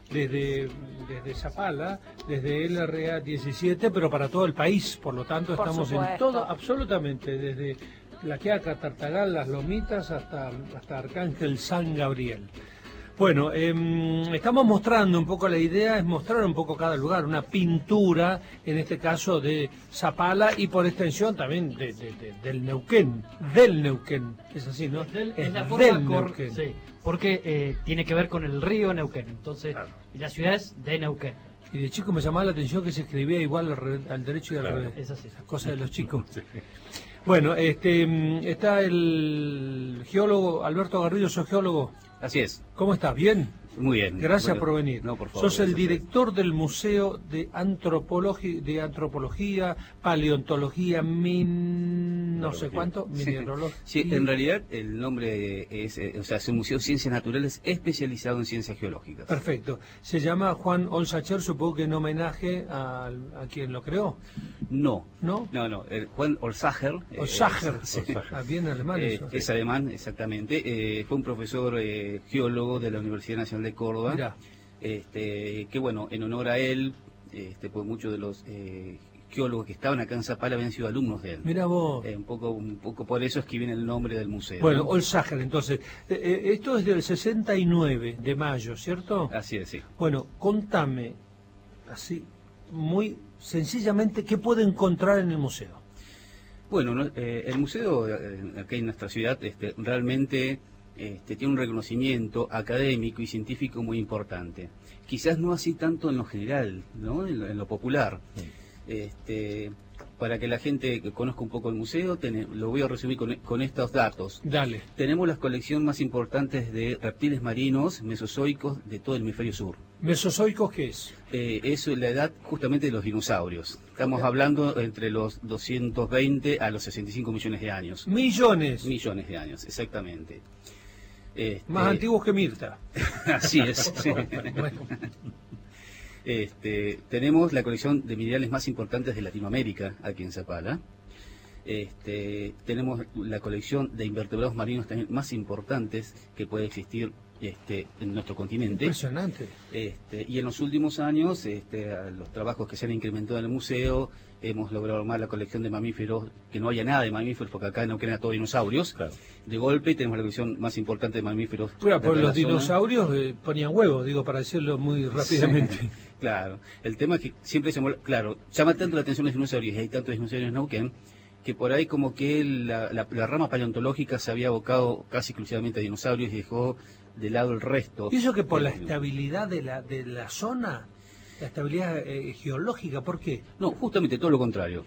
desde Zapala, desde LRA 17, pero para todo el país. Por lo tanto, Por estamos supuesto. en todo, absolutamente, desde La Quiaca, Tartagal, Las Lomitas, hasta Arcángel San Gabriel. Bueno, estamos mostrando un poco, la idea es mostrar un poco cada lugar, una pintura, en este caso de Zapala y por extensión también del Neuquén, es así, ¿no? Es la del forma Neuquén. sí, porque tiene que ver con el río Neuquén, entonces, Claro. y la ciudad es de Neuquén. Y de chico me llamaba la atención que se escribía igual al derecho y al revés. Es así. Cosa de los chicos. Bueno, está el geólogo Alberto Garrido, sos geólogo. Así es, ¿Cómo estás? ¿Bien? muy bien. Gracias Bueno, por venir. No, por favor. Sos el gracias. director del Museo de Antropología, Paleontología, no sé cuánto, mineralogía. Sí, en realidad el nombre es un museo de ciencias naturales especializado en ciencias geológicas. Perfecto. Se llama Juan Olsacher, supongo que en homenaje a quien lo creó. No, ¿No? Juan Olsacher. Olsacher. Sí. Bien alemán eso. Es alemán, exactamente. Fue un profesor geólogo de la Universidad Nacional de Córdoba. Mirá. Que bueno, en honor a él, pues muchos de los geólogos que estaban acá en Zapala habían sido alumnos de él. Mira vos. Un poco por eso es que viene el nombre del museo. Bueno, ¿no? Olsacher, entonces, esto es del 69 de mayo, ¿cierto? Así es, sí. Bueno, contame, así, muy sencillamente, ¿qué puede encontrar en el museo? Bueno, el museo acá en nuestra ciudad realmente tiene un reconocimiento académico y científico muy importante. Quizás no así tanto en lo general, ¿no? En lo popular. Para que la gente conozca un poco el museo, lo voy a resumir con estos datos. Dale. Tenemos la colección más importante de reptiles marinos mesozoicos de todo el hemisferio sur. ¿Mesozoicos qué es? Eso es la edad justamente de los dinosaurios. Estamos hablando entre los 220 a los 65 millones de años. Millones. Millones de años, exactamente. Más antiguos que Mirta. Así es. Sí. Bueno. Tenemos la colección de minerales más importantes de Latinoamérica aquí en Zapala. Tenemos la colección de invertebrados marinos también más importantes que puede existir en nuestro continente. Impresionante. Y en los últimos años, los trabajos que se han incrementado en el museo, hemos logrado armar la colección de mamíferos, que no haya nada de mamíferos, porque acá no quedan todos dinosaurios. Claro. De golpe tenemos la colección más importante de mamíferos. Bueno, pues de los la zona. dinosaurios ponían huevos, digo, para decirlo muy rápidamente. Sí, claro, el tema es que siempre claro, llama tanto la atención los dinosaurios, y hay tantos dinosaurios en Neuquén, que por ahí como que la rama paleontológica se había abocado casi exclusivamente a dinosaurios y dejó de lado el resto. ¿Y eso que por la estabilidad de la zona? La estabilidad geológica, ¿por qué? No, justamente todo lo contrario.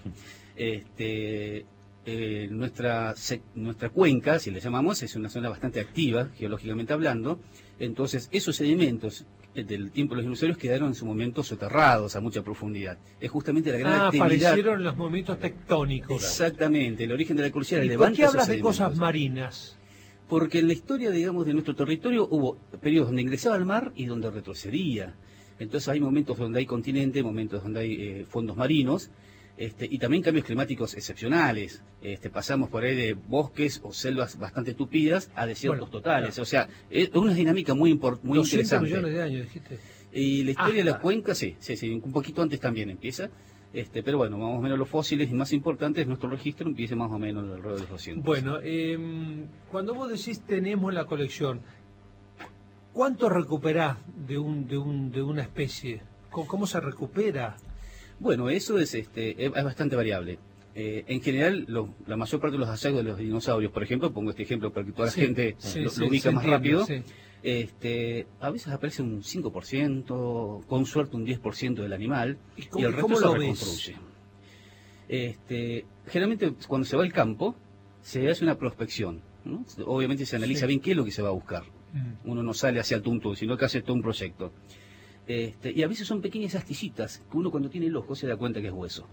Nuestra cuenca, si le llamamos, es una zona bastante activa, geológicamente hablando. Entonces, esos sedimentos del tiempo de los dinosaurios quedaron en su momento soterrados a mucha profundidad. Es justamente la gran actividad. Aparecieron los movimientos tectónicos. Exactamente, el origen de la cordillera. ¿Y por qué hablas de cosas marinas? Porque en la historia, digamos, de nuestro territorio hubo periodos donde ingresaba al mar y donde retrocedía. Entonces hay momentos donde hay continente, momentos donde hay fondos marinos, y también cambios climáticos excepcionales. Pasamos por ahí de bosques o selvas bastante tupidas a desiertos totales. Claro. O sea, es una dinámica muy interesante. 200 millones de años, dijiste. Y la historia de la cuenca, sí, un poquito antes también empieza. Pero bueno, más o menos los fósiles y más importantes, nuestro registro empieza más o menos alrededor de los 200. Bueno, cuando vos decís tenemos la colección, ¿cuánto recuperás de una especie? ¿Cómo se recupera? Bueno, eso es bastante variable. En general, la mayor parte de los hallazgos de los dinosaurios, por ejemplo, pongo este ejemplo para que toda la gente lo ubica más rápido, a veces aparece un 5%, con suerte un 10% del animal, y el resto se reconstruye. Generalmente, cuando se va al campo, se hace una prospección, ¿no? Obviamente se analiza bien qué es lo que se va a buscar. Uno no sale hacia el tum, sino que hace todo un proyecto. Y a veces son pequeñas astillitas que uno cuando tiene el ojo se da cuenta que es hueso.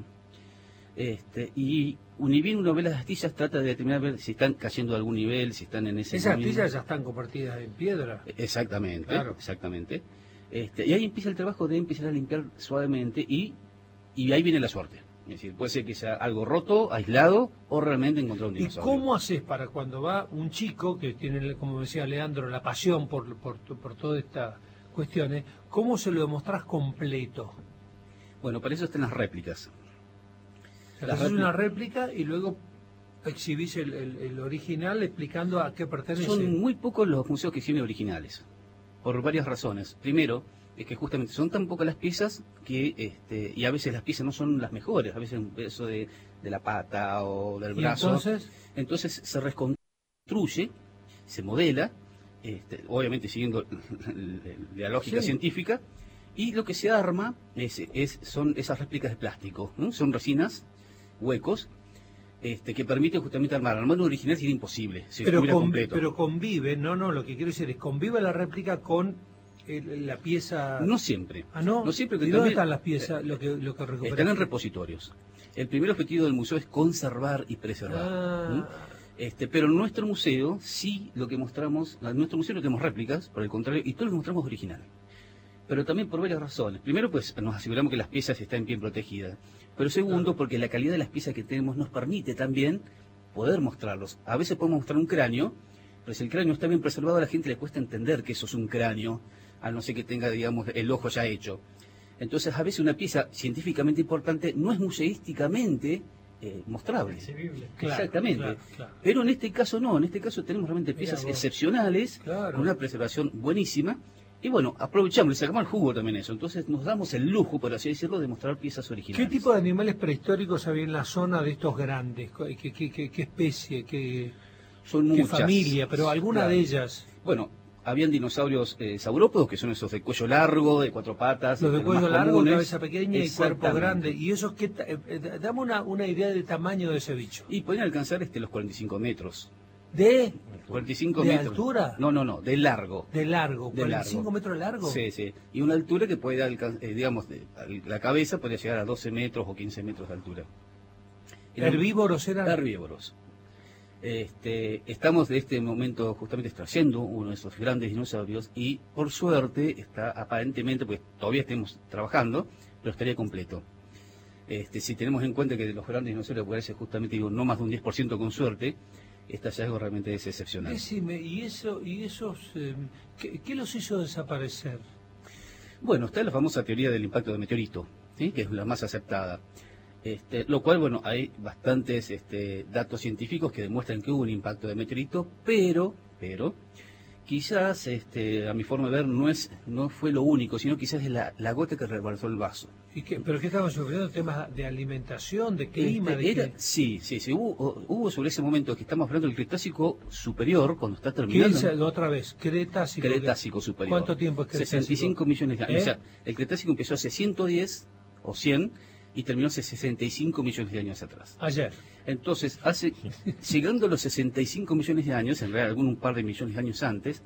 Y ni bien uno ve las astillas, trata de determinar ver si están cayendo de algún nivel, si están en ese Esas astillas ya están convertidas en piedra. Exactamente, claro. Exactamente. Y ahí empieza el trabajo de empezar a limpiar suavemente y ahí viene la suerte. Es decir, puede ser que sea algo roto, aislado, o realmente encontrar un dinosaurio. ¿Y cómo haces para cuando va un chico que tiene, como decía Leandro, la pasión por toda esta cuestiones, ¿cómo se lo demostrás completo? Bueno, para eso están las réplicas. O sea, haces una réplica y luego exhibís el original explicando a qué pertenece. Son muy pocos los museos que exhiben originales, por varias razones. Primero, es que justamente son tan pocas las piezas que, y a veces las piezas no son las mejores, a veces un pedazo de la pata o del brazo. Entonces se reconstruye, se modela, obviamente siguiendo la lógica científica, y lo que se arma son esas réplicas de plástico, ¿no? Son resinas, huecos, que permiten justamente armar. Armar un original sería imposible, pero convive, lo que quiero decir es convive la réplica con la pieza. No siempre. Ah, no. No siempre. ¿Y dónde están las piezas, lo que recuperan? Están en repositorios. El primer objetivo del museo es conservar y preservar. Pero en nuestro museo sí lo que mostramos, en nuestro museo no tenemos réplicas, por el contrario, y todo lo que mostramos es original. Pero también por varias razones. Primero, pues nos aseguramos que las piezas están bien protegidas. Pero segundo, porque la calidad de las piezas que tenemos nos permite también poder mostrarlos. A veces podemos mostrar un cráneo, pero si el cráneo está bien preservado, a la gente le cuesta entender que eso es un cráneo, a no ser que tenga, digamos, el ojo ya hecho. Entonces, a veces una pieza científicamente importante no es museísticamente mostrable. Exactamente. Claro. Pero en este caso no, en este caso tenemos realmente piezas excepcionales, con una preservación buenísima. Y bueno, aprovechamos, le sacamos el jugo también eso. Entonces nos damos el lujo, por así decirlo, de mostrar piezas originales. ¿Qué tipo de animales prehistóricos había en la zona de estos grandes? ¿Qué especie? Son muchas. ¿Qué familia? Pero alguna de ellas. Bueno, habían dinosaurios saurópodos, que son esos de cuello largo, de 4 patas. Los de cuello largo, cabeza pequeña y cuerpo grande. ¿Y esos qué? Dame una idea del tamaño de ese bicho. Y podrían alcanzar los 45 metros. ¿De 45 ¿De metros. altura? No, de largo. De largo, 45 metros de largo. Sí. Y una altura que puede alcanzar, digamos, la cabeza podría llegar a 12 metros o 15 metros de altura. ¿Herbívoros eran? Herbívoros. Estamos de este momento justamente extrayendo uno de esos grandes dinosaurios y por suerte está aparentemente, pues todavía estamos trabajando, pero estaría completo. Si tenemos en cuenta que de los grandes dinosaurios puede ser justamente, no más de un 10% con suerte, este hallazgo realmente es excepcional. Decime, ¿y esos qué los hizo desaparecer? Bueno, está la famosa teoría del impacto de meteorito, ¿sí? Que es la más aceptada. Lo cual, bueno, hay bastantes datos científicos que demuestran que hubo un impacto de meteorito, pero quizás, a mi forma de ver, no fue lo único, sino quizás es la gota que rebalsó el vaso. ¿Pero qué estamos sufriendo? ¿Temas de alimentación, de clima? Sí, hubo sobre ese momento que estamos hablando del Cretácico superior, cuando está terminando. ¿Qué es otra vez? Cretácico superior. ¿Cuánto tiempo es Cretácico? 65 millones de años. O sea, el Cretácico empezó hace 110 o 100 y terminó hace 65 millones de años atrás. Ayer. Entonces, llegando a los 65 millones de años, en realidad un par de millones de años antes,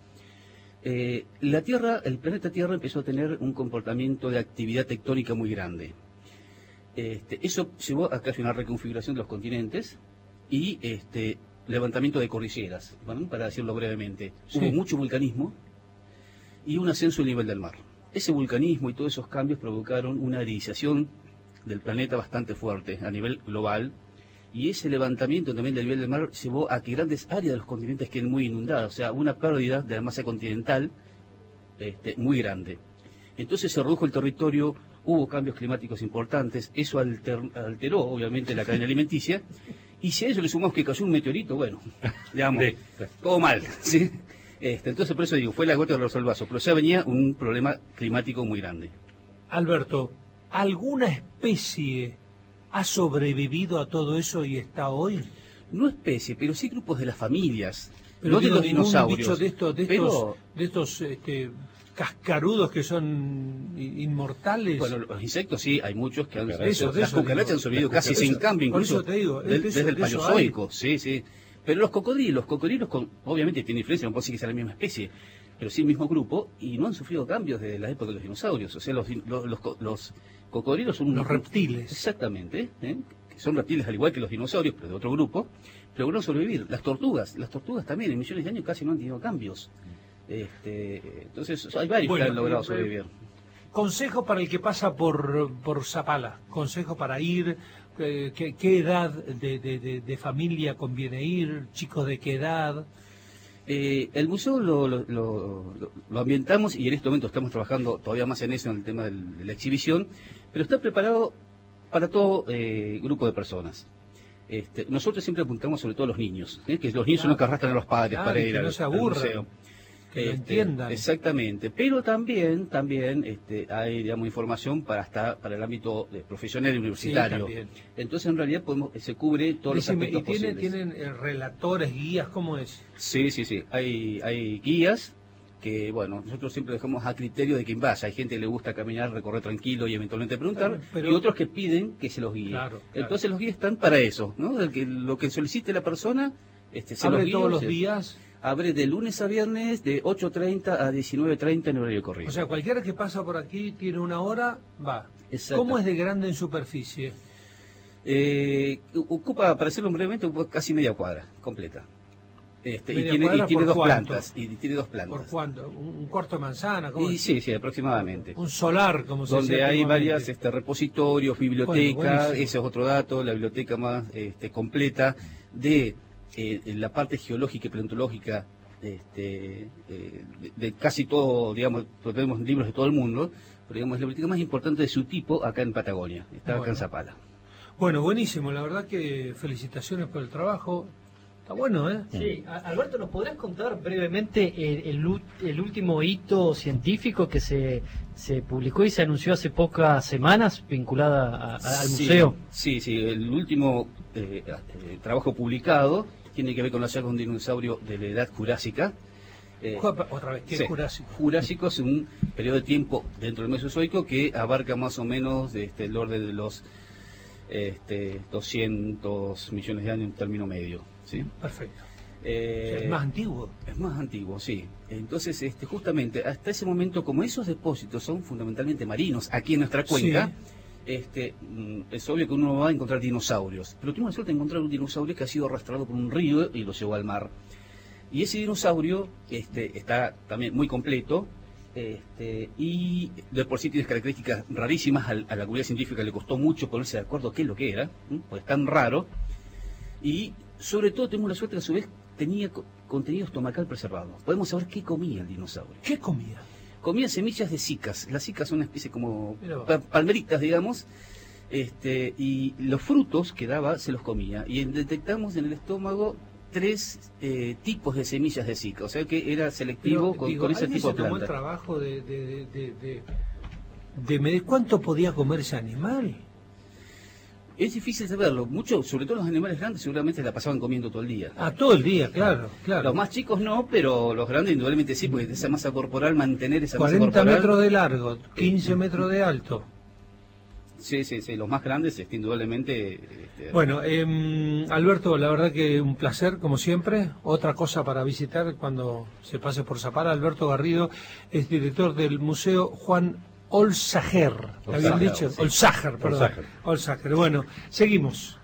el planeta Tierra empezó a tener un comportamiento de actividad tectónica muy grande. Eso llevó a casi una reconfiguración de los continentes y levantamiento de cordilleras, ¿bueno? Para decirlo brevemente. Sí. Hubo mucho vulcanismo y un ascenso del nivel del mar. Ese vulcanismo y todos esos cambios provocaron una aridización del planeta bastante fuerte a nivel global, y ese levantamiento también del nivel del mar llevó a que grandes áreas de los continentes queden muy inundadas, o sea, una pérdida de la masa continental muy grande. Entonces se redujo el territorio, hubo cambios climáticos importantes, eso alteró obviamente la cadena alimenticia, y si a eso le sumamos que cayó un meteorito, bueno, digamos, todo mal, ¿sí? Entonces por eso digo, fue la gota que rebalsó el vaso, pero ya venía un problema climático muy grande. Alberto, ¿alguna especie ha sobrevivido a todo eso y está hoy? No especie, pero sí grupos de las familias, pero no de los dinosaurios. Bicho de estos cascarudos que son inmortales. Bueno, los insectos sí, hay muchos que han las cucarachas han sobrevivido casi sin cambio, incluso te digo, desde el Paleozoico, sí. Pero los cocodrilos obviamente tienen diferencia, no puedo decir que sea la misma especie, pero sí el mismo grupo, y no han sufrido cambios desde la época de los dinosaurios. O sea, los cocodrilos son los reptiles. Exactamente, que son reptiles al igual que los dinosaurios, pero de otro grupo, pero lograron sobrevivir. Las tortugas también en millones de años casi no han tenido cambios. Entonces hay varios que han logrado sobrevivir. Consejo para el que pasa por Zapala, consejo para ir, ¿qué edad de familia conviene ir? ¿Chicos de qué edad? El museo lo ambientamos y en este momento estamos trabajando todavía más en eso, en el tema de la exhibición, pero está preparado para todo grupo de personas. Nosotros siempre apuntamos sobre todo a los niños, que los niños son los que arrastran a los padres para ir no se aburran, al museo. Que lo entiendan. Exactamente, pero también hay, digamos, información para el ámbito profesional y universitario. Sí, entonces en realidad se cubre todos los aspectos posibles. ¿Tienen relatores, guías? ¿Cómo es? Sí, hay guías que, bueno, nosotros siempre dejamos a criterio de quien vaya. Hay gente que le gusta caminar, recorrer tranquilo y eventualmente preguntar, y otros que piden que se los guíe. Claro. Entonces los guías están para eso, ¿no? Lo que solicite la persona, se ¿Abre los guía, todos los días? Abre de lunes a viernes de 8:30 a 19:30 en horario corrido. O sea, cualquiera que pasa por aquí tiene una hora, va. ¿Cómo es de grande en superficie? Ocupa, para hacerlo brevemente, casi media cuadra completa. Y tiene dos plantas. ¿Por cuánto? ¿Un cuarto de manzana? Sí, aproximadamente. Un solar, como se dice. Donde hay varias repositorios, biblioteca, ese es otro dato, la biblioteca más completa de la parte geológica y paleontológica de casi todo, digamos, tenemos libros de todo el mundo, pero digamos, es la biblioteca más importante de su tipo acá en Patagonia, está acá en Zapala. Bueno, buenísimo, la verdad que felicitaciones por el trabajo. Está bueno, ¿eh? Sí, Alberto, ¿nos podrás contar brevemente el último hito científico que se publicó y se anunció hace pocas semanas vinculada al museo? Sí, el último trabajo publicado tiene que ver con los hallazgos de un dinosaurio de la edad jurásica. Otra vez, ¿qué es Jurásico? Jurásico es un periodo de tiempo dentro del Mesozoico que abarca más o menos el orden de los 200 millones de años en término medio. ¿Sí? Perfecto. Es más antiguo. Es más antiguo, sí. Entonces, justamente, hasta ese momento, como esos depósitos son fundamentalmente marinos, aquí en nuestra cuenca, es obvio que uno va a encontrar dinosaurios. Pero tuvimos la suerte de encontrar un dinosaurio que ha sido arrastrado por un río y lo llevó al mar. Y ese dinosaurio está también muy completo, y de por sí tiene características rarísimas. A la comunidad científica le costó mucho ponerse de acuerdo qué es lo que era, pues es tan raro. Y sobre todo tenemos la suerte que a su vez tenía contenido estomacal preservado. Podemos saber qué comía el dinosaurio. ¿Qué comía? Comía semillas de cicas. Las cicas son una especie como palmeritas, digamos, y los frutos que daba se los comía. Y detectamos en el estómago 3 tipos de semillas de cica, o sea que era selectivo con ese tipo de planta. ¿Tomó el trabajo de medir cuánto podía comer ese animal? Es difícil saberlo. Sobre todo los animales grandes seguramente la pasaban comiendo todo el día. Todo el día, claro. Los más chicos no, pero los grandes indudablemente sí, porque esa masa corporal, mantener esa masa corporal... 40 metros de largo, 15 metros de alto. Sí, los más grandes, indudablemente... Bueno, Alberto, la verdad que un placer, como siempre. Otra cosa para visitar cuando se pase por Zapala. Alberto Garrido es director del Museo Juan Olsager. ¿Está bien dicho? Sí. Olsager, perdón. Olsager. Bueno, seguimos.